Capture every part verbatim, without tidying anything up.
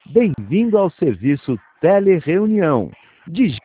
Bem-vindo ao serviço Telereunião. Dig...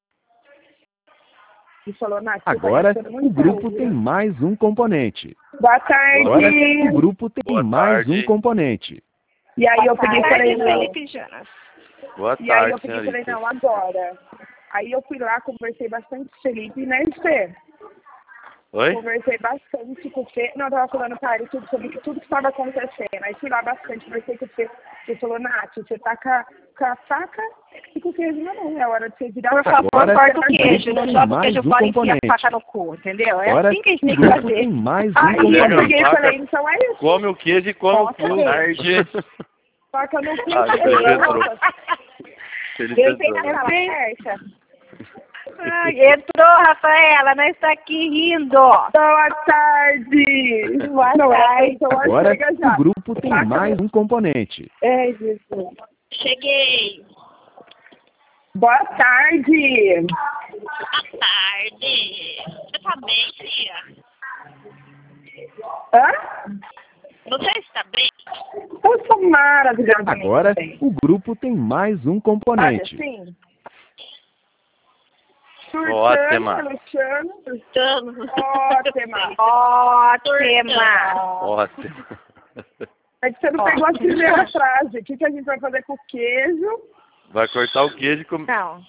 Falou, Nath, Agora, o grupo tem mais um componente. Boa tarde. Agora, o grupo tem Boa mais tarde. um componente. E aí eu peguei e falei, não. Felipe Jonas. Boa E aí tarde, eu peguei e falei, senhorita. não, agora. Aí eu fui lá, conversei bastante com o Felipe, né, Fê? Oi? Conversei bastante com o Fê. Não, eu tava falando para ele tudo sobre tudo que estava acontecendo. Aí fui lá bastante, conversei com o Fê. Ele falou, Nath, você tá com a, com a faca e com o queijo na mão. É hora de você virar Por a faca. favor, Agora, corta o queijo. Não tem joga o mais queijo um fora e enfia a componente. faca no cu, entendeu? É Agora, assim que a gente o tem que grupo fazer. tem mais um Aí eu componente. peguei e Faca. falei, então é isso. Come o queijo e come o Nossa, cu. gente. Tarde. Faca no cu. Ah, falei, Felipe entrou. nossa. Felipe Eu entrei entrou. na sala certa. Ai, entrou, Rafaela, nós está aqui rindo. Boa tarde. Boa Não, tarde. então Agora, chega já. o grupo tem mais um componente. É, Jesus. Cheguei. Boa tarde. Boa tarde. Você tá bem, tia? Hã? Você está bem? Eu sou maravilhosamente Agora, bem. o grupo tem mais um componente. Sim. Ótima. Luciano. Estamos. Ótima. Ótima. Ótimo. É que você não pegou a primeira frase. O que, que a gente vai fazer com o queijo? Vai cortar o queijo e comer. Não.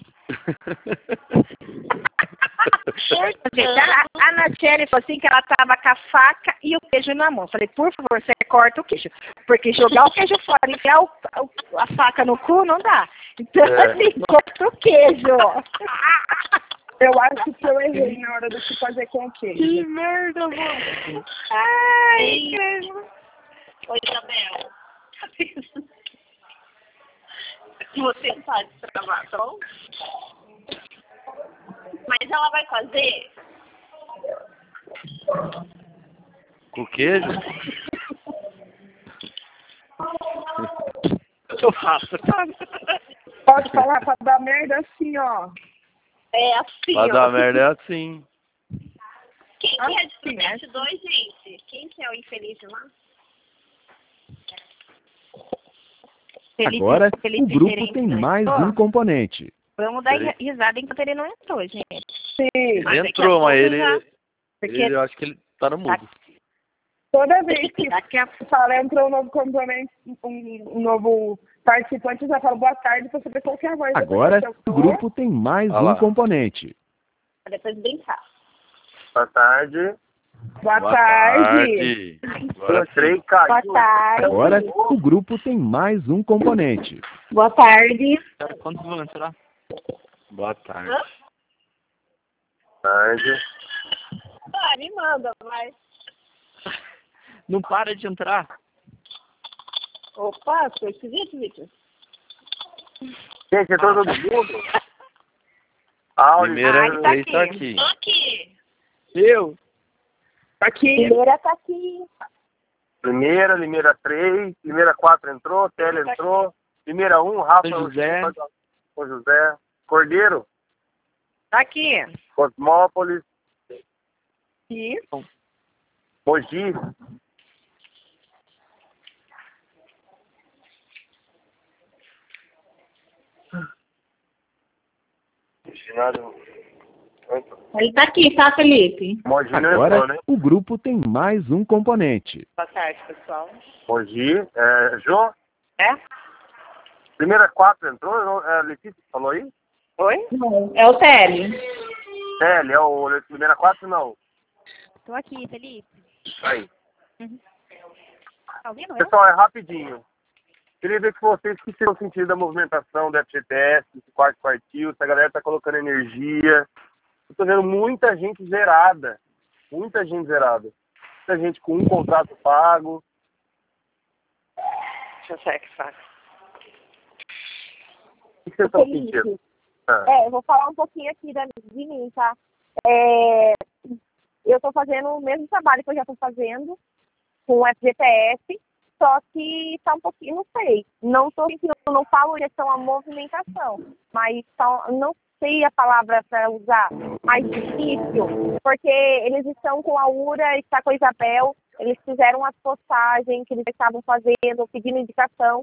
Gente, a, a Natiele falou assim que ela tava com a faca e o queijo na mão. Falei, por favor, você corta o queijo. Porque jogar o queijo fora e enfiar o, o, a faca no cu não dá. Então, É. assim, corta o queijo. Eu acho que eu errei na hora do que fazer com o queijo. Que merda, mano. Ai, credo. Oi, Isabel. Você tá destravar, tá bom? Mas ela vai fazer? Com o queijo? Eu faço. Pode falar pra dar merda assim, ó. É assim, Pra ó. dar merda é assim. Quem que é de Assim, né? Prudente dois, gente? Quem que é o infeliz lá? Felipe- Agora, Felipe o grupo gerente tem do mais setor. um componente. Vamos dar Ele- risada enquanto ele não entrou, gente. Sim. Ele Mas daqui a entrou, pouco mas ele, já- Porque ele. Eu acho que ele tá no mudo. Toda vez que daqui a fala, entrou um novo componente, um, um novo participante, eu já falo boa tarde pra saber qual que é a voz. Agora, Depois que o eu tô, grupo tem mais Olha um lá. componente. depois brincar. Boa tarde. Boa, Boa tarde. tarde. Agora Entrei e sim. caiu. Boa tarde. Agora, o grupo tem mais um componente. Boa tarde. Quantos vão entrar? Boa tarde. Hã? Tarde. Ah, me manda, vai. Não para de entrar. Opa, ficou esquisito, Victor. Gente, é todo mundo. Áudio. Primeira Ah, ele tá vez tá aqui. aqui. Tô aqui. Eu? Aqui. Primeira tá aqui. Primeira, Limeira três, Limeira quatro entrou, Tele entrou, Limeira um, Rafa, São José. São José, Cordeiro, Tá aqui. Cosmópolis, Aqui. Mogi, Ginásio. Ele tá aqui, tá, Felipe? Mogi não entrou, Agora, né? o grupo tem mais um componente. Boa tarde, pessoal. Mogi, é, Jô, É? Limeira quatro entrou, não- é, Letícia falou aí? Oi? Não, é o Tele. Tele, é o Limeira quatro não. Tô aqui, Felipe. Aí. Tá ouvindo eu? Pessoal, é rapidinho. Queria ver com vocês o que seria o sentido da movimentação do F G T S, esse quarto quartil, se a galera tá colocando energia. Eu tô vendo muita gente zerada. Muita gente zerada. Muita gente com um contrato pago. Deixa eu sair que faço. O que vocês estão Felipe. sentindo? Ah, É, eu vou falar um pouquinho aqui da, de mim, tá? É, eu estou fazendo o mesmo trabalho que eu já estou fazendo com o F G T S, só que está um pouquinho, não sei, não estou sentindo, não falo em questão à movimentação, mas tá, não sei a palavra para usar, mais difícil, porque eles estão com a URA, está com a Isabel, eles fizeram as postagens que eles estavam fazendo, pedindo indicação,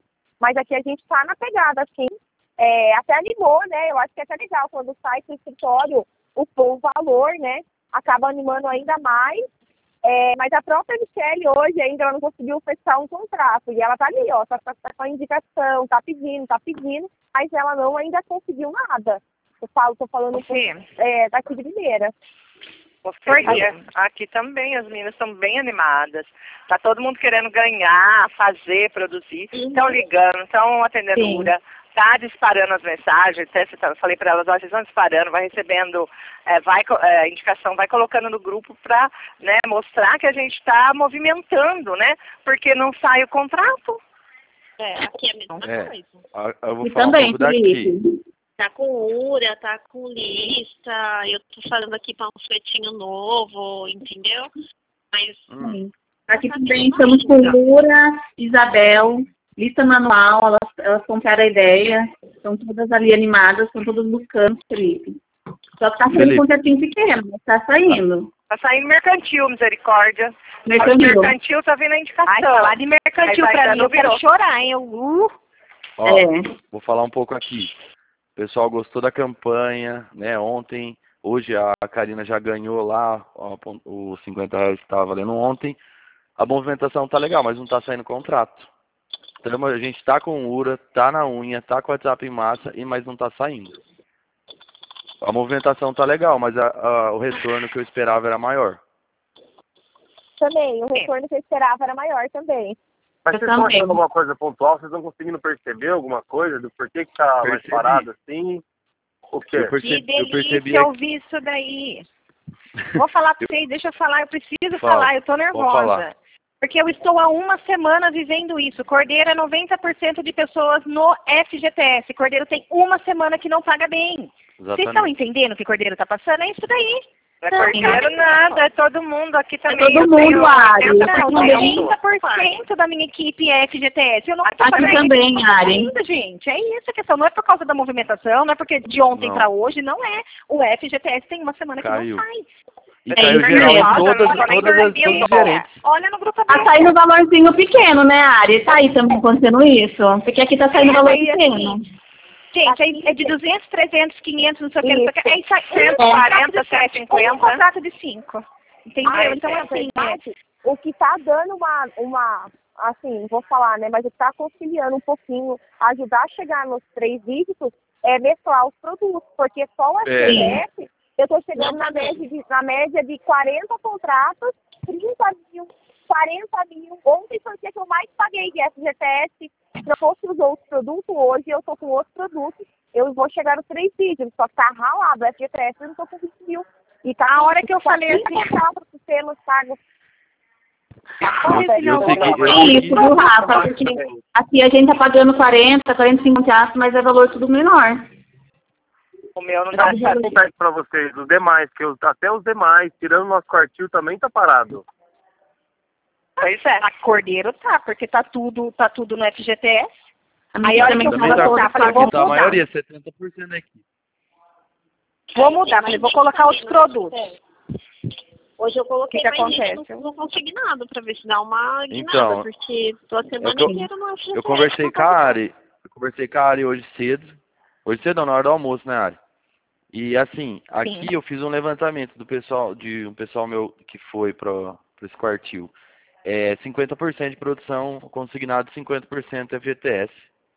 Mas aqui a gente tá na pegada, assim, é, até animou, né? Eu acho que é até legal quando sai pro escritório o, o valor, né? Acaba animando ainda mais. É, mas a própria Michelle hoje ainda ela não conseguiu fechar um contrato. E ela tá ali, ó, tá, tá, tá com a indicação, tá pedindo, tá pedindo, mas ela não ainda conseguiu nada. Eu falo, tô falando com, é, daqui de Mineira. Porque aqui também as meninas estão bem animadas. Tá todo mundo querendo ganhar, fazer, produzir. Estão ligando, estão atendendo Ura. Tá disparando as mensagens, até eu falei para elas, ó, vocês vão disparando, vai recebendo, é, vai, é, indicação, vai colocando no grupo para, né, mostrar que a gente está movimentando, né? Porque não sai o contrato. É, aqui é a mesma É, coisa. eu vou E falar também, um pouco daqui. Felipe. Tá com Ura, tá com lista, eu tô falando aqui panfletinho novo, entendeu? Mas Hum. Aqui também estamos com Ura, Isabel, lista manual, elas, elas compraram a ideia, estão todas ali animadas, estão todas buscando, Felipe. Só que tá saindo Felipe. um contratinho pequeno, mas tá saindo. Tá saindo mercantil, misericórdia. Mercantil. Mercantil tá vindo a indicação. Ai, falar de mercantil Aí vai pra dando mim, eu quero virou. chorar, hein? Eu, uh, Ó, É. vou falar um pouco aqui. O pessoal gostou da campanha, né? Ontem, hoje a Karina já ganhou lá, ó, os cinquenta reais que estava valendo ontem. A movimentação tá legal, mas não tá saindo contrato. Então, a gente tá com Ura, tá na unha, tá com o WhatsApp em massa, e mas não tá saindo. A movimentação tá legal, mas a, a, o retorno que eu esperava era maior. Também, o retorno que eu esperava era maior também. Mas Eu vocês estão também. achando alguma coisa pontual? Vocês estão conseguindo perceber alguma coisa do porquê que tá mais Percebi. parado assim? O quê? Eu que percebi, eu delícia percebi aqui. ouvir isso daí. Vou falar pra vocês, deixa eu falar, eu preciso Fala, falar, eu tô pode nervosa. falar. Porque eu estou há uma semana vivendo isso. Cordeiro é noventa por cento de pessoas no F G T S. Cordeiro tem uma semana que não paga bem. Vocês estão Exatamente. entendendo o que Cordeiro tá passando? É isso daí. Não é cordeiro nada, é todo mundo aqui também. todo Eu mundo, tenho Ari. oitenta Não, por cento. noventa por cento da minha equipe é F G T S. Eu não tô Aqui fazendo também, isso Ari. ainda, gente. É isso a questão. Não é por causa da movimentação, não é porque de ontem Não. para hoje, não é. O F G T S tem uma semana Caiu. que não sai. E É caiu isso geral em mesmo. todas, Não tô nem todas as dormindo. todos os gerentes. Olha no grupo Tá aberto. saindo um valorzinho pequeno, né, Ari? Tá aí também acontecendo isso? Porque aqui tá saindo É, valor aí, pequeno. assim, gente, aí é de duzentos, trezentos, quinhentos, não sei o que, não sei o que. É isso aí. cento e Um quarenta, contrato de sete, cento e cinquenta. Um contrato de cinco. Entendeu? Ah, então, na assim, verdade, o que tá dando uma, uma, assim, vou falar, né, mas o que tá conciliando um pouquinho, ajudar a chegar nos três dígitos, é mesclar os produtos, porque só o F G T S, eu tô chegando na média, de, na média de quarenta contratos, trinta mil, quarenta mil. Ontem foi o dia que eu mais paguei de F G T S. Se eu fosse os outros produtos, hoje eu tô com outros produtos, eu vou chegar nos três dígitos, só que tá ralado, o F G T S eu não tô com vinte mil. E tá A hora que eu falei assim- contratos sistemas pagos. Eu, eu sei que, eu É sei isso, que viu, Rafa? Porque aqui a gente tá pagando quarenta, quarenta e cinco contratos, mas é valor tudo menor. O meu não O dá que acontece pra vocês? Os demais, que os, até os demais, tirando o nosso quartil, também tá parado. Pois é. a Cordeiro tá, porque tá tudo, tá tudo no F G T S. A Aí, minha a hora também que eu também falo, tá, tá, falei, vou tá a mudar. maioria, setenta por cento aqui. Vou mudar, falei, vou colocar outros produtos. hoje eu coloquei Que que mais gente, acontece? não, não consegui nada pra ver se dá uma guinada, Então, porque tô a semana é que eu- inteira no F G T S. Eu conversei com a Ari, eu conversei com a Ari hoje cedo, hoje cedo não, na hora do almoço, né, Ari? E assim, aqui eu fiz um levantamento do pessoal, de um pessoal meu que foi para esse quartil. É cinquenta por cento de produção consignado, cinquenta por cento F G T S.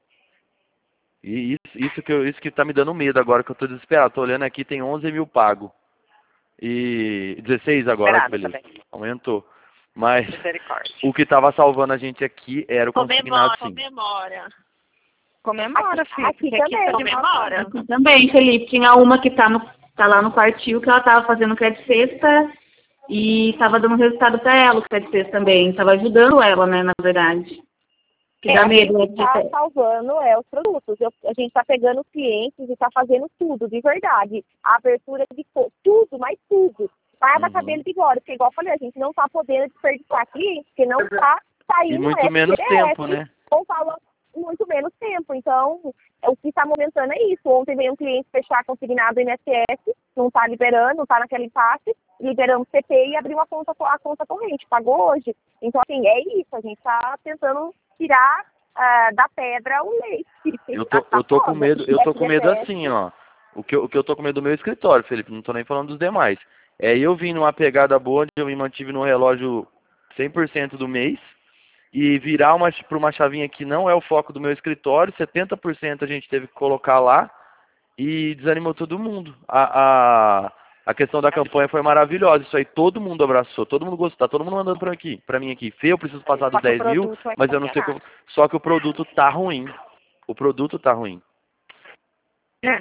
E isso, isso, que eu, isso que tá me dando medo agora, que eu tô desesperado. Tô olhando aqui, tem onze mil pago. E dezesseis agora, que beleza. Também. Aumentou. Mas Misericórdia. o que tava salvando a gente aqui era o consignado, Comemora, sim. comemora. Comemora, filho. aqui porque aqui também, tá comemora. Aqui também, Felipe. Tinha uma que tá, no, tá lá no quartil, que ela tava fazendo crédito sexta e tava dando resultado pra ela, o crédito sexta também. Tava ajudando ela, né, na verdade. Que dá medo, né, A gente está salvando é, os produtos. Eu- a gente está pegando os clientes e está fazendo tudo, de verdade. A abertura de co- tudo, mas tudo. Barba, Uhum. cabelo e bigode. Porque, igual eu falei, a gente não está podendo desperdiçar clientes, porque não está saindo E muito F G menos T S, tempo, né? ou fala muito menos tempo. Então, é, o que está movimentando é isso. Ontem veio um cliente fechar consignado N S S, não está liberando, não está naquele impasse, liberamos C P e abriu a conta, a conta corrente, pagou hoje. Então, assim, é isso. A gente está tentando tirar ah, da pedra o leite. Eu tô, eu tô com medo, eu tô com medo assim, ó. O que, eu, o que eu tô com medo do meu escritório, Felipe, não tô nem falando dos demais. É, eu vim numa pegada boa, onde eu me mantive no relógio cem por cento do mês, e virar uma, para uma chavinha que não é o foco do meu escritório, setenta por cento a gente teve que colocar lá, e desanimou todo mundo. A, a, a questão da campanha foi maravilhosa, isso aí todo mundo abraçou, todo mundo gostou, tá todo mundo mandando pra, aqui, pra mim aqui. Fê, eu preciso passar dos dez mil, mas eu não sei como... Só que o produto tá ruim. O produto tá ruim. É.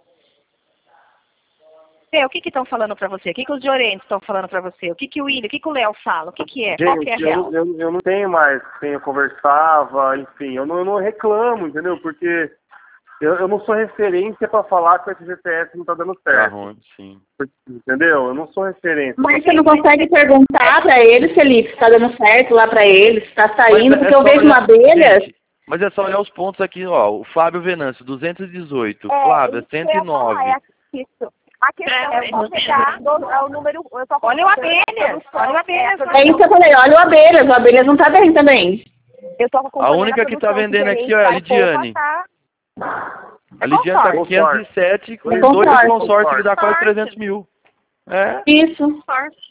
Fê, o que que estão falando pra você? O que que os Diorentes estão falando pra você? O que que o William, o que que o Léo fala? O que que é? Gente, Qual que é a real? eu, eu, eu não tenho mais quem eu conversava, enfim, eu não, eu não reclamo, entendeu? Porque eu, eu não sou referência para falar que o F G T S não tá dando certo. Tá ruim, sim. Entendeu? Eu não sou referência. Mas você não consegue perguntar pra eles, Felipe, se tá dando certo lá pra eles, se tá saindo, Mas é porque eu só vejo olhar- abelhas. Gente, mas é só olhar os pontos aqui, ó. O Fábio Venâncio, duzentos e dezoito. É, Flávia, isso que eu ia cento e nove. falar, é isso. A questão É, é só pegar do, é o número... Eu tô Olha o acompanhando abelhas, a produção, olha o abelhas. é, É isso que eu falei, olha o abelhas, o abelhas não tá bem também. Eu tô acompanhando A única que tá produção, vendendo que aqui, ó, é a vai Lidiane. passar. A Lidiane tá com quinhentos e sete, com É dois consórcio. consórcios que dá quase trezentos mil. É. Isso.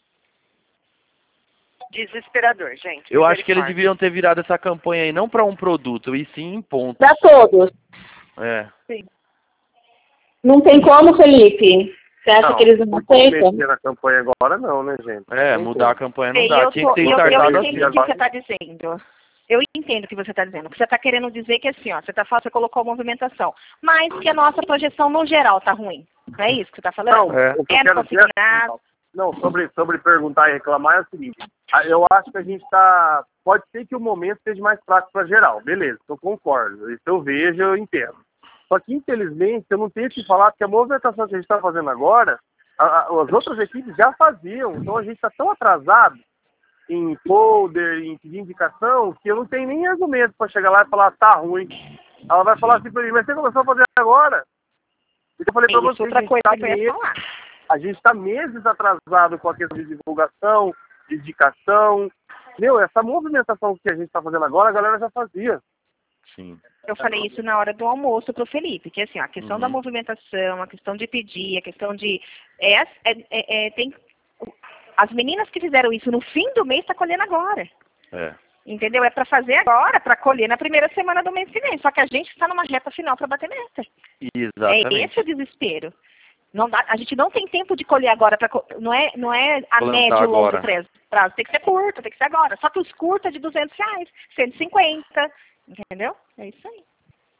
Desesperador, gente. Eu acho que eles Misericórdia. deviam ter virado essa campanha aí, não para um produto, e sim em pontos. Pra todos. É. Não tem como, Felipe. Você acha Não, que eles não aceitam? mexer na campanha agora não, né, gente? É, Não mudar a tem. campanha não Ei, dá. eu, Tinha tô, que ter eu, eu startado entendo assim. o que você está dizendo. Eu entendo o que você está dizendo. O que você está querendo dizer que assim, ó, você, tá, falando, você colocou movimentação, mas que a nossa projeção no geral está ruim. Não é isso que você está falando? Não, É. o que eu É no quero dizer... consignado. Não, sobre, sobre perguntar e reclamar é o seguinte. ah, Eu acho que a gente está... Pode ser que o momento seja mais prático para geral. Beleza, eu concordo. Isso eu vejo, eu entendo. Só que, infelizmente, eu não tenho que falar que a movimentação que a gente está fazendo agora, a, a, as outras equipes já faziam. Então, a gente está tão atrasado em folder, em pedir indicação, que eu não tenho nem argumento para chegar lá e falar, tá ruim. Ela vai falar assim para mim, mas você começou a fazer agora? Eu falei para Isso, você, outra a gente coisa tá que eu ia meses- falar. a gente está meses atrasado com a questão de divulgação, de indicação. Meu, essa movimentação que a gente está fazendo agora, a galera já fazia. Sim. Eu falei isso na hora do almoço pro Felipe, que assim, a questão Uhum. da movimentação, a questão de pedir, a questão de... É, é, é, é, tem, as meninas que fizeram isso no fim do mês estão colhendo agora. É. Entendeu? É para fazer agora, para colher na primeira semana do mês que vem. Só que a gente está numa reta final para bater meta. É Exatamente. esse o desespero. Não dá, a gente não tem tempo de colher agora, pra, co- não, é, não é a Plantar médio e longo agora. prazo, prazo. Tem que ser curto, tem que ser agora. Só que os curtos é de duzentos reais, cento e cinquenta. Entendeu? É isso aí.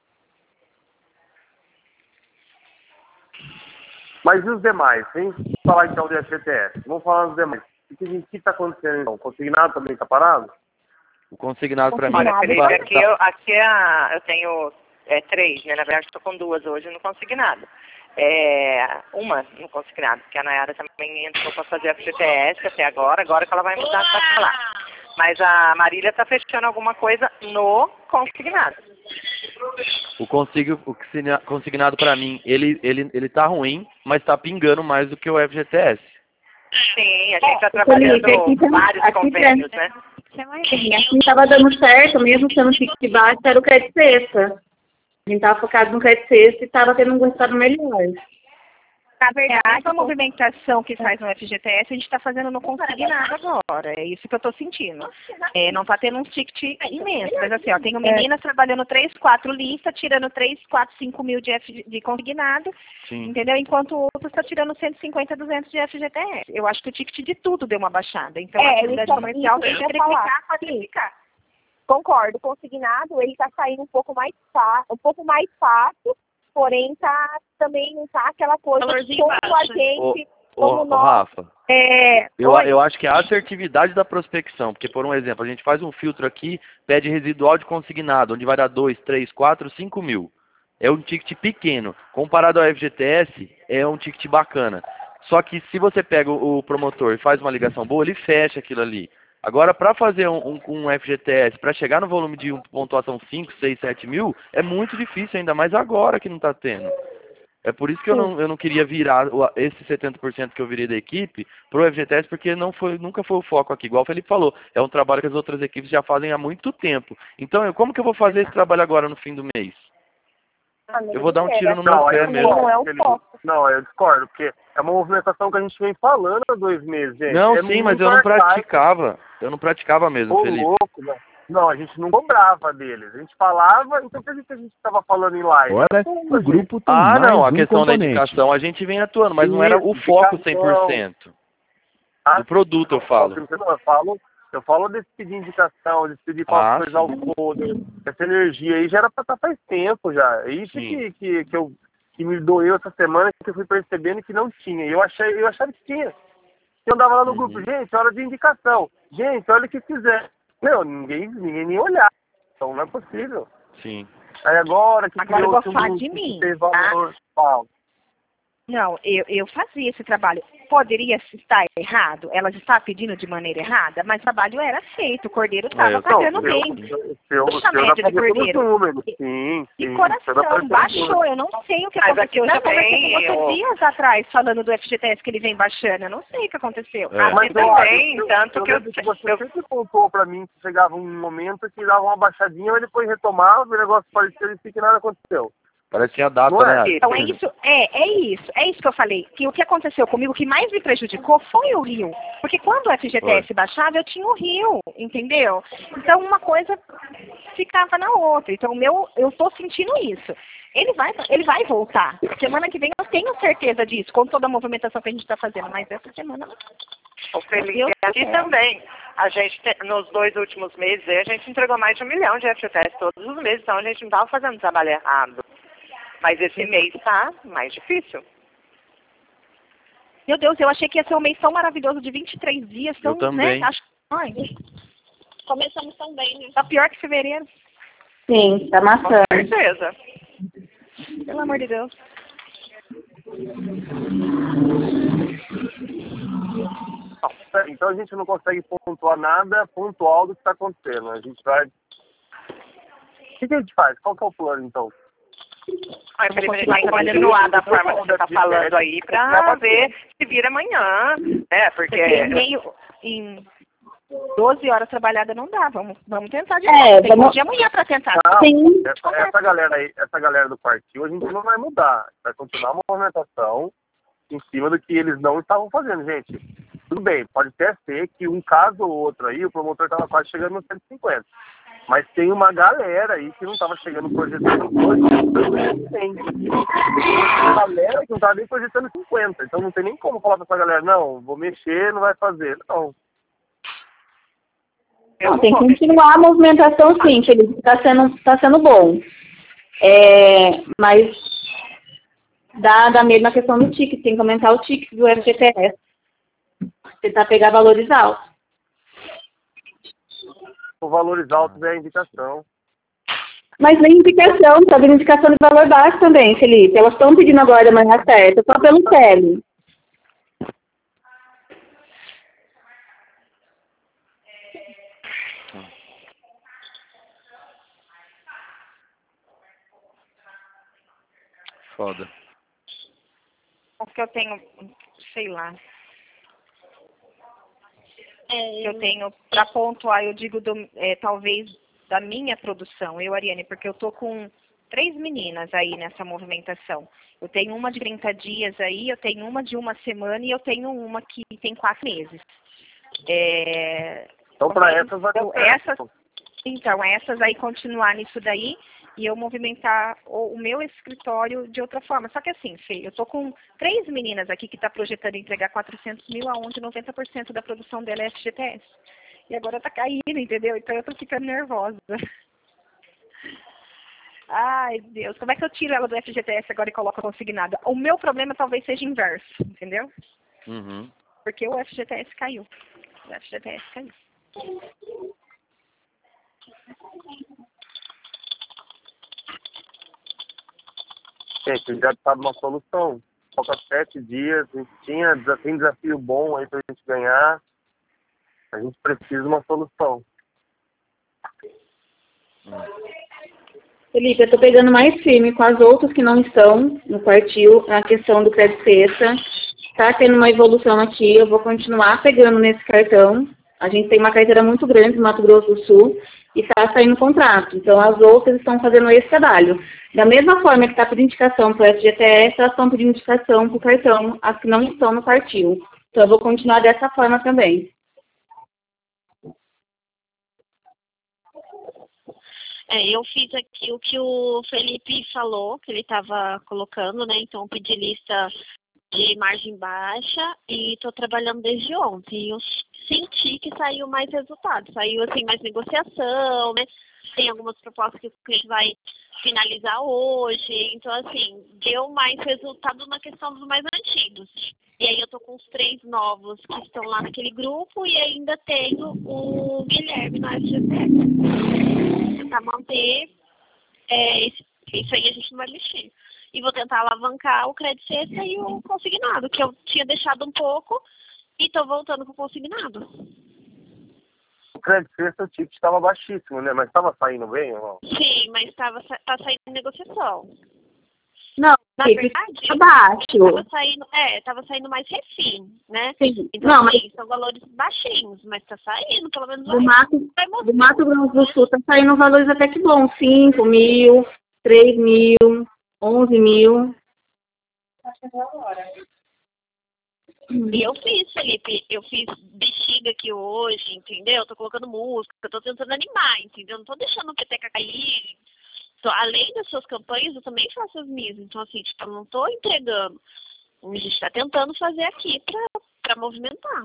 Mas e os demais? Sem falar então de F G T S. Vamos falar dos demais. O que está acontecendo então? O consignado também está parado? O consignado para mim... Olha, Felipe, tá- aqui, eu, aqui é a, eu tenho é, três, né? Na verdade, estou com duas hoje, não consegui nada. É, uma no consignado, porque a Nayara também entrou para fazer a F G T S até agora, agora que ela vai mudar para lá. Mas a Marília está fechando alguma coisa no consignado. O, consigo, o consigna- consignado para mim, ele, ele, ele tá ruim, mas tá pingando mais do que o F G T S. Sim, a gente está Felipe, trabalhando aqui tem- vários aqui convênios, tem- né? Sim, assim estava dando certo, mesmo sendo ticket baixo, era o crédito sexta. A gente estava focado no crédito sexta e estava tendo um resultado melhor. Na verdade, a movimentação que faz no F G T S, a gente está fazendo no consignado agora. É isso que eu estou sentindo. É, não está tendo um ticket imenso. Mas assim, ó, tenho meninas trabalhando três, quatro listas, tirando três, quatro, cinco mil de, F, de consignado, Sim. entendeu? Enquanto o outro está tirando cento e cinquenta, duzentos de F G T S. Eu acho que o ticket de tudo deu uma baixada. Então, É, a atividade isso- comercial isso tem que eu ia falar. triplicar, quadriplicar. Concordo, consignado, ele está saindo um pouco mais fácil, um pouco mais fácil, porém tá também não tá aquela coisa Valorzinho como a baixo, né? gente, Ô, como ô, nós. Rafa, É, eu, oi? eu acho que a assertividade da prospecção, porque, por um exemplo, a gente faz um filtro aqui, pede residual de consignado, onde vai dar dois, três, quatro, cinco mil. É um ticket pequeno. Comparado ao F G T S, é um ticket bacana. Só que se você pega o, o promotor e faz uma ligação boa, ele fecha aquilo ali. Agora, para fazer um, um, um F G T S, para chegar no volume de um, pontuação cinco, seis, sete mil, é muito difícil, ainda mais agora que não está tendo. É por isso que eu não, eu não queria virar o- esse setenta por cento que eu virei da equipe pro F G T S, porque não foi, nunca foi o foco aqui. Igual o Felipe falou, é um trabalho que as outras equipes já fazem há muito tempo. Então, eu, como que eu vou fazer esse trabalho agora no fim do mês? Eu vou dar um tiro no meu Não, pé eu mesmo. discordo, Felipe. Não, eu discordo, porque é uma movimentação que a gente vem falando há dois meses, gente. Não, É sim, mas muito eu não arcaico. praticava. Eu não praticava mesmo, Ô, Felipe. louco, não. Não, a gente não cobrava deles. A gente falava, então por que a gente estava falando em live? Agora o grupo tem Ah, mais não, a um questão da componente. indicação a gente vem atuando, mas não era o Isso, foco indicação. cem por cento. Do produto, eu falo. Não, eu falo, eu falo desse pedir indicação, desse pedir para Ah, coisar sim. o todo. Essa energia aí já era para estar faz tempo já. É isso Sim. que, que, que, eu, que me doeu essa semana, que eu fui percebendo que não tinha. E eu, achei, eu achava que tinha. Eu andava lá no Uhum. grupo, gente, hora de indicação. Gente, olha o que fizer. Meu, ninguém, ninguém nem olhar. Então não é possível. Sim. Aí agora que Agora eu criou-se vou falar um de grupo mim, que tem tá? valor, fala. Não, eu, eu fazia esse trabalho. Poderia estar errado? Ela está pedindo de maneira errada, mas o trabalho era feito. O cordeiro estava eu- pagando Não, bem. o seu, o Puxa a seu dá média pra do ver pelos cordeiro. números. Sim, De sim. o seu dá pra ver coração, pelos baixou. números. Eu não sei o que Mas aconteceu. Eu aqui já conversei com também, você eu- dias atrás, falando do F G T S que ele vem baixando. Eu não sei o que aconteceu. É. Aqui Mas eu também, acho- tanto eu que eu, lembro que você eu sempre contou pra mim que chegava um momento que dava uma baixadinha, mas depois retomava, o negócio parecia e que nada aconteceu. Parece que tinha data, Não é? né, Ari? Então é isso, é, é isso, é isso que eu falei. Que o que aconteceu comigo, o que mais me prejudicou foi o Rio. Porque quando o F G T S baixava, eu tinha o Rio, entendeu? Então uma coisa ficava na outra. Então o meu, eu tô sentindo isso. Ele vai, ele vai voltar. Semana que vem eu tenho certeza disso, com toda a movimentação que a gente está fazendo. Mas essa semana não. O Felipe, Eu aqui quero. também. A gente, te- nos dois últimos meses, aí, a gente entregou mais de um milhão de F G T S todos os meses, então a gente não estava fazendo trabalho errado. Mas esse mês está mais difícil. Meu Deus, eu achei que ia ser um mês tão maravilhoso de vinte e três dias. Tão, Eu também. Né? Acho, ai, Começamos tão bem, né? tá pior que fevereiro. Sim, tá Com maçã. certeza. Pelo amor de Deus. Bom, então a gente não consegue pontuar nada pontual do que está acontecendo. A gente vai. O que, que a gente faz? Qual que é o plano, então? Aí, Felipe, a gente vai continuar da forma que você está falando aí para ver se vira amanhã, né? Porque Porque em, meio, em doze horas trabalhadas não dá. Vamos, vamos tentar de É, novo. Tem vamos- um dia amanhã para tentar. Não, Sim. essa, essa galera aí, essa galera do quartil, a gente não vai mudar. Vai continuar uma movimentação em cima do que eles não estavam fazendo, gente. Tudo bem, pode até ser que um caso ou outro aí, o promotor estava quase chegando no cento e cinquenta. Mas tem uma galera aí que não estava chegando projetando cem. Tem uma galera que não estava nem projetando cinquenta. Então não tem nem como falar para essa galera, não, vou mexer, não vai fazer. Não. eu Não, tem que vou continuar a movimentação, sim, Felipe. Está sendo, tá sendo bom. É, mas dá, dá mesmo a questão do ticket. Tem que aumentar o ticket do F G T S. Tentar pegar valores altos. Por valores altos é a indicação. Mas nem indicação, tá dando indicação de valor baixo também, Felipe. Elas estão pedindo agora da manhã certa, só pelo tele. Foda. Porque eu tenho, sei lá. É, Eu tenho, para pontuar, eu digo, do, é, talvez, da minha produção. Eu, Ariane, porque eu tô com três meninas aí nessa movimentação. Eu tenho uma de trinta dias aí, eu tenho uma de uma semana e eu tenho uma que tem quatro meses. É, Então, para essas vai então, dar certo. essas, então, essas aí continuar nisso daí e eu movimentar o, o meu escritório de outra forma. Só que assim, Fê, eu tô com três meninas aqui que tá projetando entregar quatrocentos mil, aonde noventa por cento da produção dela é F G T S. E agora tá caindo, entendeu? Então eu tô ficando nervosa. Ai, Deus, como é que eu tiro ela do F G T S agora e coloco a consignada? O meu problema talvez seja inverso, entendeu? Uhum. Porque o F G T S caiu. O F G T S caiu. Gente, já está uma solução. Falta sete dias, a gente tinha tem desafio bom aí para a gente ganhar. A gente precisa de uma solução. Felipe, eu estou pegando mais firme com as outras que não estão no quartil, na questão do crédito sexta. Está tendo uma evolução aqui, eu vou continuar pegando nesse cartão. A gente tem uma carteira muito grande no Mato Grosso do Sul e está saindo contrato. Então, as outras estão fazendo esse trabalho. Da mesma forma que está pedindo indicação para o F G T S, elas estão pedindo indicação para o cartão, as que não estão no quartil. Então, eu vou continuar dessa forma também. É, eu fiz aqui o que o Felipe falou, que ele estava colocando, né? Então, pedi lista de margem baixa e estou trabalhando desde ontem. E eu senti que saiu mais resultado, saiu assim mais negociação, né? Tem algumas propostas que o cliente vai finalizar hoje. Então, assim, deu mais resultado na questão dos mais antigos. E aí eu tô com os três novos que estão lá naquele grupo e ainda tenho o Guilherme no F G T S. Tentar manter é, esse, isso aí a gente não vai mexer. E vou tentar alavancar o crédito sexta e o consignado, que eu tinha deixado um pouco e tô voltando com o consignado. O crédito sexta, o ticket estava baixíssimo, né? Mas estava saindo bem, ou não? Sim, mas estava tá saindo em negociação. Não, Na Felipe, verdade, tá baixo. Tava saindo, é, tava saindo mais refim, né? Sim. Então, Não, assim, mas são valores baixinhos, mas tá saindo, pelo menos do vai, Mato, vai do mostrar. Mato Grosso do Sul tá saindo valores até que bons. cinco mil, três mil, onze mil. E eu fiz, Felipe, eu fiz bexiga aqui hoje, entendeu? Tô colocando música, tô tentando animar, entendeu? Não tô deixando o peteca cair. Então, além das suas campanhas, eu também faço as minhas. Então, assim, tipo, eu não tô entregando. A gente tá tentando fazer aqui pra, pra movimentar.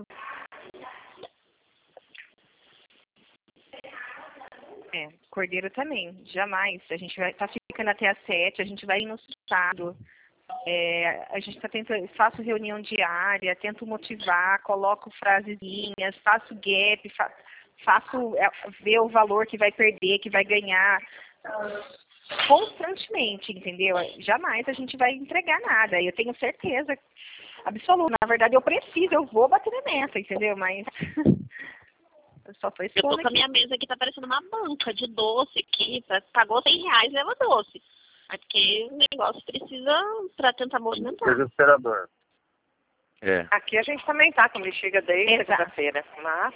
É, Cordeiro também, jamais. A gente vai tá ficando até às sete, a gente vai ir no sábado. É, a gente está tentando, faço reunião diária, tento motivar, coloco frasezinhas, faço gap, fa, faço é, ver o valor que vai perder, que vai ganhar, constantemente, entendeu? Jamais a gente vai entregar nada, eu tenho certeza absoluta. Na verdade, eu preciso, eu vou bater na meta, entendeu? Mas eu só tô Eu tô com a minha mesa aqui, tá parecendo uma banca de doce aqui, pagou cem reais, leva doce. É porque o negócio precisa para tentar movimentar. Desesperador. É. Aqui a gente também tá com bexiga desde segunda-feira, mas...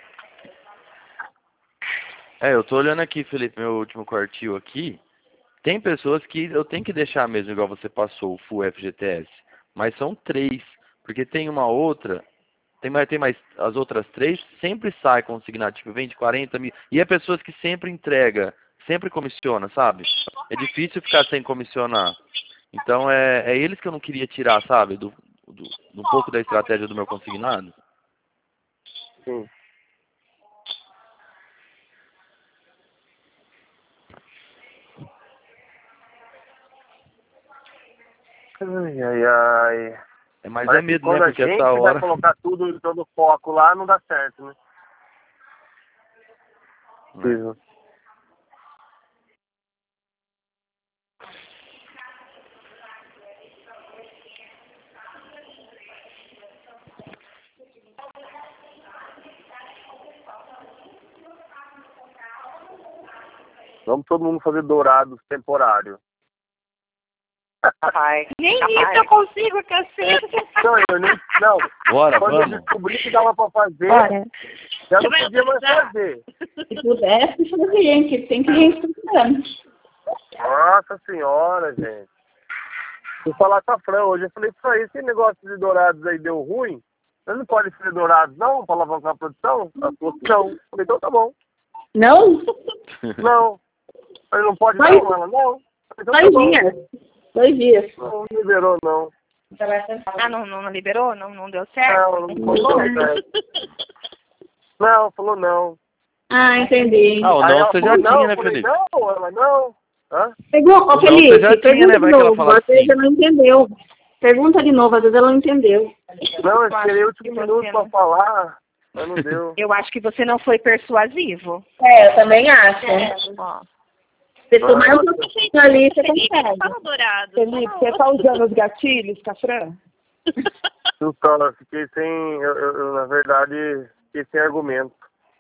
É, eu tô olhando aqui, Felipe, meu último quartil aqui. Tem pessoas que eu tenho que deixar mesmo, igual você passou, o Full F G T S. Mas são três, porque tem uma outra, tem mais, tem mais as outras três, sempre sai consignado, tipo, vende quarenta mil. E é pessoas que sempre entrega, sempre comissiona, sabe? É difícil ficar sem comissionar. Então é, é eles que eu não queria tirar, sabe? Do, do, um pouco da estratégia do meu consignado. Sim. Ai, ai, ai. É, mas Parece é medo, que quando né? Porque a gente essa hora... vai colocar tudo, todo o foco lá, não dá certo, né? Não. Vamos todo mundo fazer dourados temporário. Ai, nem ai. isso eu consigo, cacete. Não, eu nem... Não. Bora, Quando vamos. eu descobri que dava pra fazer, Bora. já não podia mais fazer. Se pudesse, fazia, hein? Que tem cliente procurando. Nossa senhora, gente. Vou falar com a Fran hoje. Eu falei, Fran, esse negócio de dourados aí deu ruim? Você não pode ser dourados, não? Pra alavancar a produção? Ela falou que não. Eu falei, então tá bom. Não? Não. Ele não pode Mas- não? Ela, não. Então tá Dois bom. dias. Dois dias. Não liberou, não. Ah, não, não, não liberou? Não, não deu certo? Não, não falou certo. Não, falou não. Ah, entendi. Ah, o Aí não ela você falou, já não, tinha, eu né, falei, Felipe? não, ela não. Hã? Pergunta, Não, ô Felipe, você já tinha, pergunta né? Vai de que ela novo. fala Às vezes assim. ela não entendeu. Pergunta de novo, às vezes ela não entendeu. Não, eu Eu esperei acho último que você minuto pra não- falar, mas não deu. Eu acho que você não foi persuasivo. É, eu também acho. Ó. Você tomar um pouquinho ali, você Felipe, consegue. fala dourado. Felipe, fala você tá outro. usando os gatilhos, Cafrã? Então, eu fiquei sem, eu, eu, eu, na verdade, fiquei sem argumento.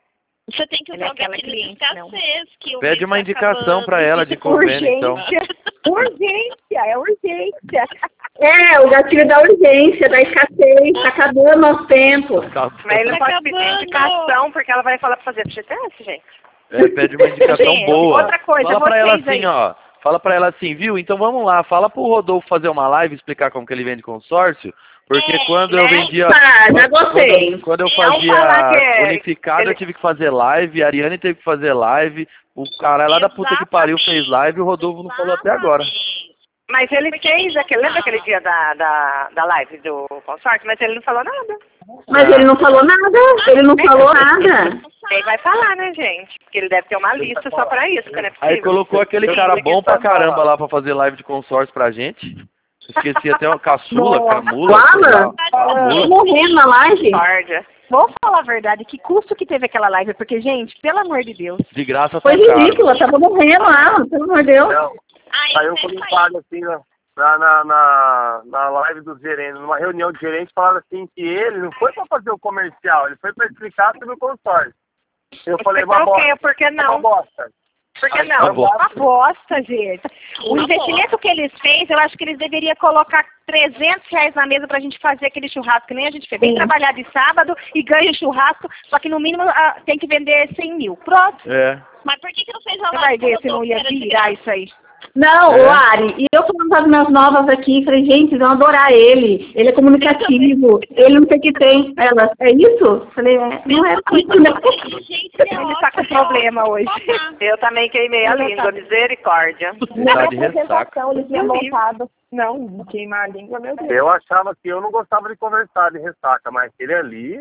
Você tem que usar Ela é o aquela gatilho de cliente, não. escassez. Que o Pede mês uma tá indicação acabando. pra ela de convênio, então. Urgência. Urgência, é urgência. É, o gatilho da urgência, da escassez, tá acabando o nosso tempo. Mas ele não Tá pode pedir acabando. indicação, porque ela vai falar pra fazer F G T S, gente. É, pede uma indicação Gente, boa. outra coisa, fala pra ela vocês assim, aí. ó. Fala pra ela assim, viu? Então vamos lá, fala pro Rodolfo fazer uma live, explicar como que ele vende consórcio, porque É, quando eu né? vendia... Tá, já quando, gostei. quando, quando eu Não falar que fazia é- unificado, ele- eu tive que fazer live, a Ariane teve que fazer live, o cara lá da puta que pariu fez live e o Rodolfo não falou até agora. Mas ele fez aquele, lembra aquele dia da, da, da live do consórcio? Mas ele não falou nada. Mas ele não falou nada, ele não falou nada. Ele vai falar, né, gente? Porque ele deve ter uma lista só pra isso, que não é possível. Aí colocou aquele cara bom pra caramba lá pra fazer live de consórcio pra gente. Esqueci até o caçula, camula. sei lá. Fala, Mula. morrendo na live. Corda. Vou falar a verdade, que custo que teve aquela live, porque, gente, pelo amor de Deus. De graça tá Foi caro. ridícula, tava morrendo lá, pelo amor de Deus. Não, saiu um comentário assim na, na, na, na, na live dos gerentes, numa reunião de gerentes, falaram assim que ele não foi para fazer o comercial, ele foi para explicar sobre o consórcio. Eu falei, uma Por quê? bosta. Por que Uma não? bosta. Por que Uma não? bosta. Uma bosta, gente. O Uma investimento que eles fez, eu acho que eles deveriam colocar trezentos reais na mesa pra gente fazer aquele churrasco, que nem a gente fez. Vem Sim. trabalhar de sábado e ganha o churrasco, só que no mínimo ah, tem que vender cem mil. Pronto. É. Mas por que, que não fez a Você vai live? ver se não ia virar isso aí. Não, É. o Ari, e eu falando com as minhas novas aqui, falei, gente, vocês vão adorar ele, ele é comunicativo, ele não sei o que tem. Ela, é isso? Falei, é, não é isso, né? Ele tá com problema hoje. Eu também queimei a língua, misericórdia. Tá de ressaca. eles tinham montado. Não, queimar a língua, meu Deus. Eu achava que eu não gostava de conversar de ressaca, mas ele ali...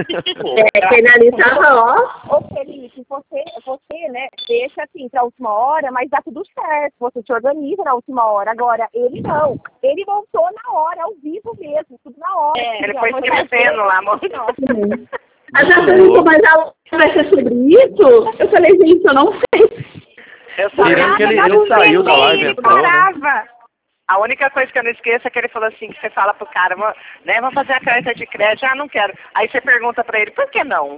É, que ele ali tava, ó. Ô Felipe, você, você, né, deixa assim pra última hora, mas dá tudo certo. Você se organiza na última hora. Agora, ele não. Ele montou na hora, ao vivo mesmo, tudo na hora. É, ele foi escrevendo lá, amor. Mas a pergunta, mas a outra vai ser sobre isso? Eu falei, gente, eu não sei. Eu só Tirando que ele, ele saiu da live, entrou, né? A única coisa que eu não esqueço é que ele falou assim, que você fala pro cara, "Vamos- né, vamos fazer a carta de crédito, ah, não quero. Aí você pergunta pra ele, por que não?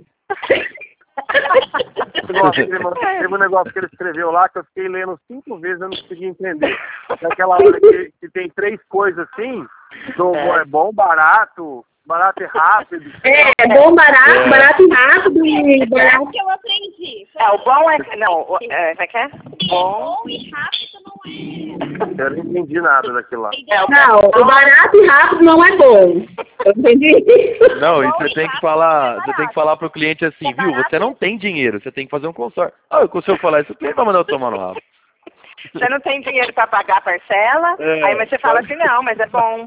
Nossa, teve um negócio que ele escreveu lá que eu fiquei lendo cinco vezes e eu não consegui entender. Naquela hora que, que tem três coisas assim, do, É. é bom, barato, barato e rápido. É, bom, barato, É. barato e rápido e barato. que eu aprendi. É, o bom é... Não, o- é, como é que é? Bom... Bom e rápido não é. Eu não entendi nada daquilo lá. É, o Não, o barato e rápido não é bom. Eu entendi. Não, e você tem que falar, você tem que falar pro cliente assim, viu? Você não tem dinheiro, você tem que fazer um consórcio. Ah, se eu falar isso, o cliente vai mandar eu tomar no rabo. Você não tem dinheiro pra pagar a parcela, É. aí mas você fala assim, não, mas é bom.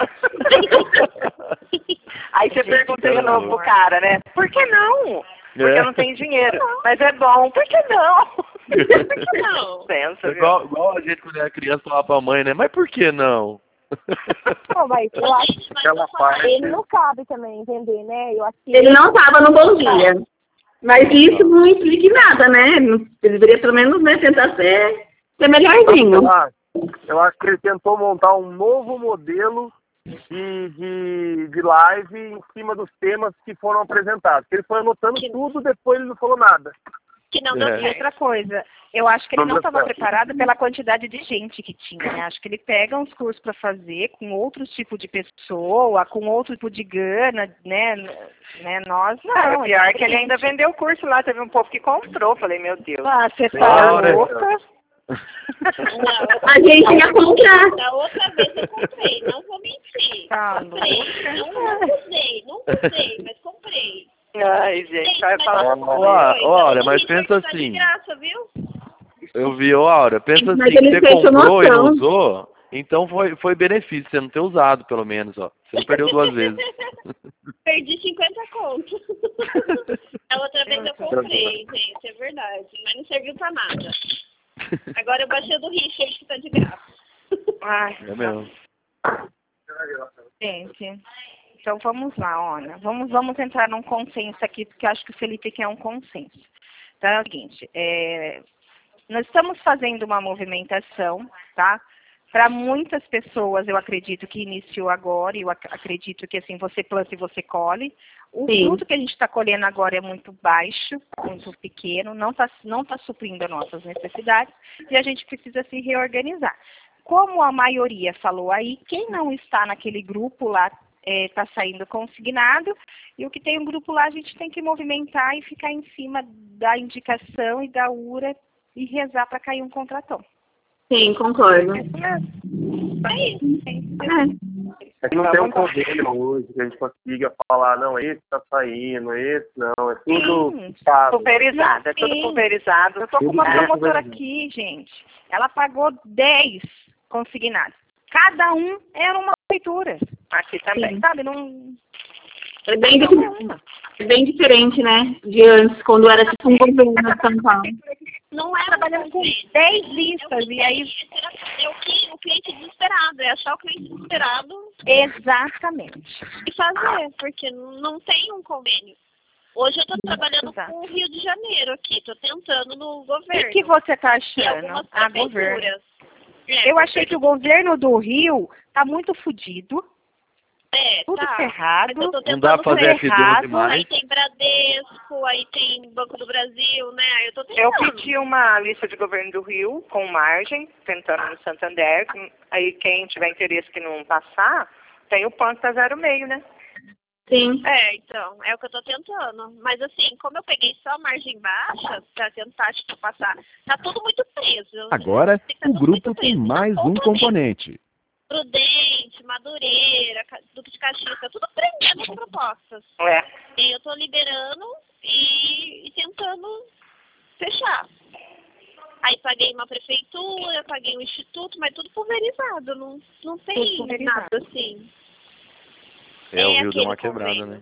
Aí você pergunta de novo pro cara, né? Por que não? Porque É. eu não tenho dinheiro. Mas é bom, por que não? Por que não? Pensa, É viu? igual, igual a gente quando era criança falava pra mãe, né? Mas por que não? Não, mas eu acho que Aquela parte. ele não cabe também entender, né? Eu acho que Ele não tava no bom dia. Mas isso não implica em nada, né? Ele deveria pelo menos, né, tentar ser, ser melhorzinho. Eu acho, eu acho que ele tentou montar um novo modelo de, de, de live em cima dos temas que foram apresentados. Ele foi anotando tudo, depois ele não falou nada. Que não deu É. E certo. outra coisa, eu acho que ele Não não deu estava certo. preparado pela quantidade de gente que tinha, né? Acho que ele pega uns cursos para fazer com outros tipos de pessoa, com outro tipo de gana, né? né? Nós Não, não. o pior é que ele ainda vendeu o curso lá, teve um povo que comprou. Falei, meu Deus. Ah, você tá Laura. louca? A gente ia comprar. Da outra vez eu comprei, não vou mentir. Tá Comprei. Não, não usei, não usei, mas comprei. Ai, gente, vai falar mas com Ó, ó, coisa, Aura, o mas Richard pensa tá de assim. graça, viu? Eu vi, ô Aura, pensa Mas assim, que ele você fez comprou e não noção. usou, então foi, foi benefício você não ter usado, pelo menos, ó. Você não perdeu duas vezes. Perdi cinquenta contos. A outra vez eu comprei, gente, é verdade. Mas não serviu pra nada. Agora eu baixei o do Richard, que tá de graça. Ai, É mesmo. Gente, então vamos lá, Ana. Vamos, vamos entrar num consenso aqui, porque eu acho que o Felipe quer um consenso. Então é o seguinte, é, nós estamos fazendo uma movimentação, tá? Para muitas pessoas, eu acredito que iniciou agora, e eu ac acredito que assim, você planta e você colhe. O Sim. fruto que a gente está colhendo agora é muito baixo, muito pequeno, não está não tá suprindo as nossas necessidades, e a gente precisa se reorganizar. Como a maioria falou aí, quem não está naquele grupo lá está é, saindo consignado, e o que tem um grupo lá a gente tem que movimentar e ficar em cima da indicação e da U R A e rezar para cair um contratão. Sim, concordo. É isso. É que não tem um convênio hoje que a gente consiga falar, não, esse tá saindo, esse não, é tudo pago. Pulverizado, é tudo Sim. pulverizado. Eu tô com uma Tudo promotora pulverizado. aqui, gente. Ela pagou dez consignados. Cada um era uma prefeitura. Aqui também. Sim. Sabe, não... É bem, dif- é bem diferente, né? De antes, quando era tipo um governo de São Paulo. Não é trabalhando com dez listas, e aí... É o, que, o cliente desesperado, é achar o cliente desesperado Exatamente. e fazer, porque não tem um convênio. Hoje eu estou trabalhando Exato. com o Rio de Janeiro aqui, estou tentando no O governo. que você está E achando? algumas A prefeituras. governo. É, Eu achei que o governo do Rio tá muito fodido, é, tudo tá. ferrado. Mas eu tô Não tentando dá pra fazer F doze errado. mais. Aí tem Bradesco, aí tem Banco do Brasil, né? Aí eu tô tentando. Eu pedi uma lista de governo do Rio, com margem, tentando no Santander. Aí quem tiver interesse que não passar, tem o P A N que tá zero vírgula cinco, né? Sim. É, então, é o que eu tô tentando. Mas assim, como eu peguei só a margem baixa pra tentar, tipo, passar, tá tudo muito preso. Agora, Tá o tudo grupo muito tem preso. mais Tá um tudo componente. Prudente, Madureira, Ca- Duque de Caxias, tá tudo prendendo as propostas. É. E eu tô liberando e, e tentando fechar. Aí paguei uma prefeitura, paguei um instituto, mas tudo pulverizado, não, não Tudo tem pulverizado. nada assim. É, o É Rio deu uma aquele quebrada, convênio. né?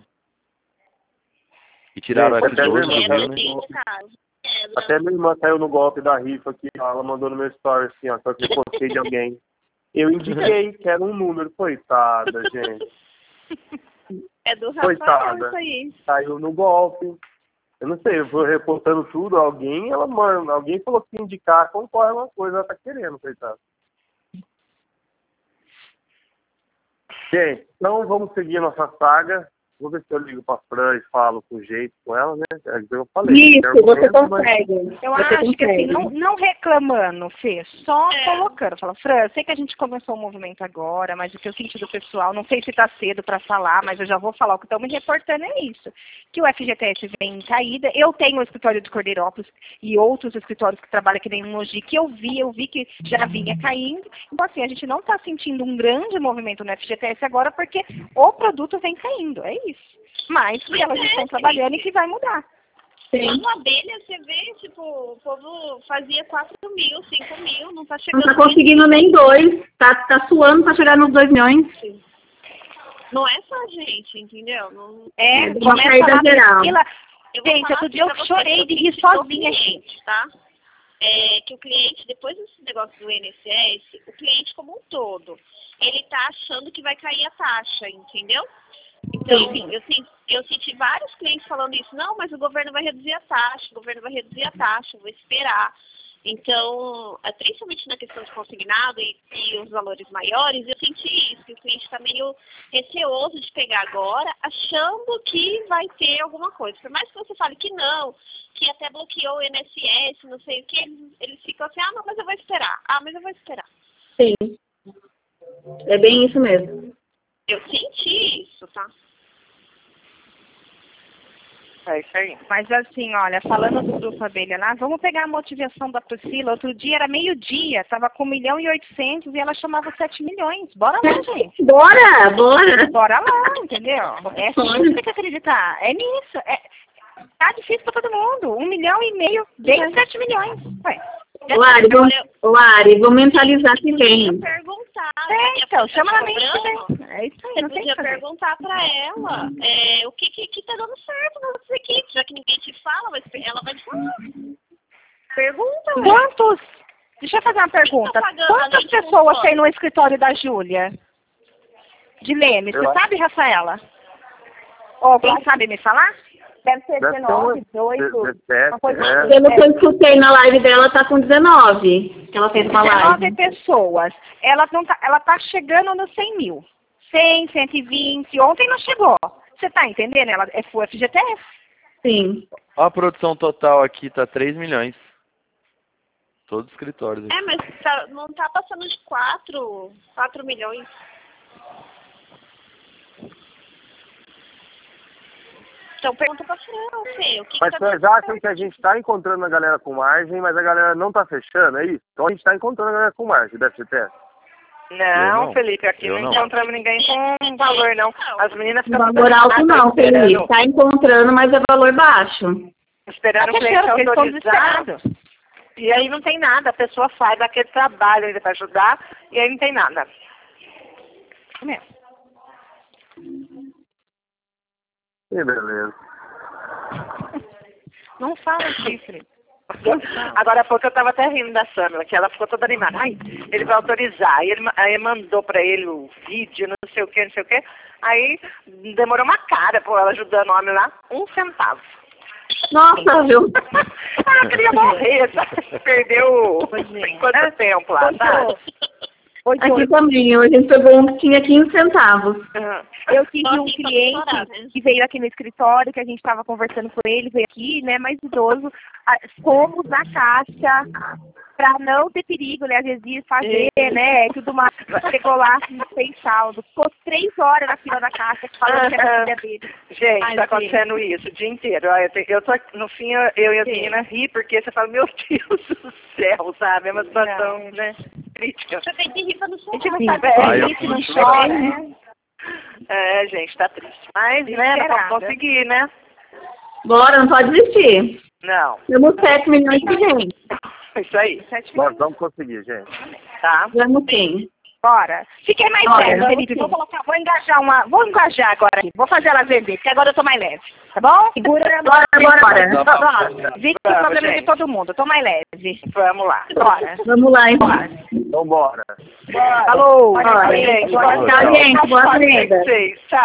E tiraram o Gente, F até doze, minha viu, irmã né? É muito caro. É, não. Até minha irmã caiu no golpe da rifa aqui, ó, ela mandou no meu story assim, ó, só que eu postei de alguém. Eu indiquei que era um número, coitada, gente. É do Rafael Coitada. isso aí. Caiu no golpe. Eu não sei, eu vou reportando tudo, alguém, ela, mano, alguém falou que indicar, concorre uma coisa, ela tá querendo, coitada. Gente, então vamos seguir nossa saga. Vou ver se eu ligo pra Fran e falo com jeito com ela, né? É, eu falei. Isso, tem você argumento, mas- consegue. Eu Você acho que assim, consegue. não, não reclamando, Fê, só É. colocando. Fala, Fran, eu sei que a gente começou o movimento agora, mas o que eu senti do pessoal, não sei se está cedo para falar, mas eu já vou falar, o que estão me reportando é isso. Que o F G T S vem em caída. Eu tenho o escritório de Cordeirópolis e outros escritórios que trabalham aqui em Mogi, que eu vi, eu vi que já vinha caindo. Então, assim, a gente não está sentindo um grande movimento no F G T S agora, porque o produto vem caindo, é isso. Mas que elas estão trabalhando e que vai mudar. Lá no Abelha, você vê, tipo, o povo fazia quatro mil, cinco mil, não tá chegando. Não tá conseguindo nem dois. Tá, tá suando pra chegar nos dois milhões. Não é só a gente, entendeu? Não... É, É uma começa caída lá na geral. fila. Eu vou Gente, falar outro dia pra eu você chorei que de eu rir senti do sozinha aqui. cliente, tá? É, que o cliente, depois desse negócio do I N S S, o cliente como um todo, ele tá achando que vai cair a taxa, entendeu? Então, eu, sen- eu senti vários clientes falando isso. Não, mas o governo vai reduzir a taxa, o governo vai reduzir a taxa, eu vou esperar. Então, é, principalmente na questão de consignado e, e os valores maiores, eu senti isso, que o cliente está meio receoso de pegar agora, achando que vai ter alguma coisa. Por mais que você fale que não, que até bloqueou o I N S S, não sei o que, eles, eles ficam assim, ah, não, mas eu vou esperar. Ah, mas eu vou esperar. Sim. É bem isso mesmo. Eu senti isso, tá? É isso aí. Mas assim, olha, falando do grupo Abelha lá, vamos pegar a motivação da Priscila. Outro dia era meio-dia, tava com um milhão e oitocentos e ela chamava sete milhões. Bora lá, gente. Bora, bora. Bora lá, entendeu? É assim que tem que acreditar. É nisso. É, tá difícil pra todo mundo. Um milhão e meio, bem sete milhões. Ué. Lari, vamos, Lari, vamos mentalizar que vem. Perguntar. É, então, chama na mente cobrando. que vem. É isso aí, Você não tem o que podia fazer. perguntar pra ela é, o que, que, que tá dando certo nas outras equipes, já que ninguém te fala, mas ela vai te falar. Pergunta, ué. Quantos? Deixa eu fazer uma pergunta. tá pagando Quantas além de pessoas consultório? tem no escritório da Júlia? De Leme, você Eu acho- sabe, Rafaela? Ou alguém sabe me falar? Deve ser Deve ser dezenove, um- dezoito. dezessete, uma coisa é. assim. Pelo que eu escutei na live dela, tá com dezenove. Que ela fez uma dezenove live. pessoas. Ela não tá, ela tá chegando nos cem mil. cem, cento e vinte. Ontem não chegou. Você tá entendendo? Ela é full F G T S. Sim. A produção total aqui tá três milhões. Todos os escritórios aqui. É, mas tá- não tá passando de quatro, quatro milhões. Então pergunta pra Fran, Fê, o que, Mas que tá vocês acham que a gente está encontrando a galera com margem, mas a galera não está fechando, é isso? Então a gente está encontrando a galera com margem, deve ser. Não, não. Felipe, aqui Eu não não. encontramos ninguém com valor, não. As meninas ficam Valor alto não, Felipe. Tá encontrando, mas é valor baixo. esperando o Tá cliente fechando, porque eles estão autorizar. desesperados. E aí não tem nada, a pessoa faz aquele trabalho ainda para ajudar, e aí não tem nada. Mesmo. Que beleza. Não fala assim, Felipe. Agora há pouco eu estava até rindo da Samila, que ela ficou toda animada. Ai, ele vai autorizar. Aí ele ma- aí mandou para ele o vídeo, não sei o que, não sei o que. Aí demorou uma cara por ela ajudando o homem lá, um centavo. Nossa, viu? Ela queria morrer, sabe? Perdeu quanto tempo lá, sabe? Aqui também, hoje a gente pegou um que tinha quinze centavos. Eu tive um cliente que veio aqui no escritório, que a gente estava conversando com ele, veio aqui, né, mais idoso, ah, fomos na caixa para não ter perigo, né, às vezes fazer, né, tudo mais. Chegou lá sem saldo, ficou três horas na fila da caixa falando que era a filha dele. Gente, Ai, tá gente. acontecendo isso o dia inteiro. Olha, Eu, te- eu tô, aqui- no fim, eu, eu e as Sim. meninas ri, porque você fala, meu Deus do céu, sabe? É uma situação, né, crítica. Você tem que rir pra não A gente chorar. não sabe É, se eu existe, não fico chora, né? É, gente, tá triste. Mas, né, nós Desesperada. vamos conseguir, né? Bora, não pode desistir. Não, Temos sete milhões de gente. isso aí, Nós vamos conseguir, gente. tá? Vamos sim. Bora. Fiquei mais Bora, leve, vamos Felipe. sim. Vou colocar, vou engajar uma. Vou engajar agora aqui. Vou fazer ela vender, porque agora eu tô mais leve. Tá bom? Segura. Bora, bora, bora. Nossa, vi que é o Vamos, problema de gente. todo mundo. Eu tô mais leve. Vamos lá. Bora. Vamos lá, então. Então bora. Falou. Bora. gente. Tchau, gente. Boa venda. Vocês, tchau.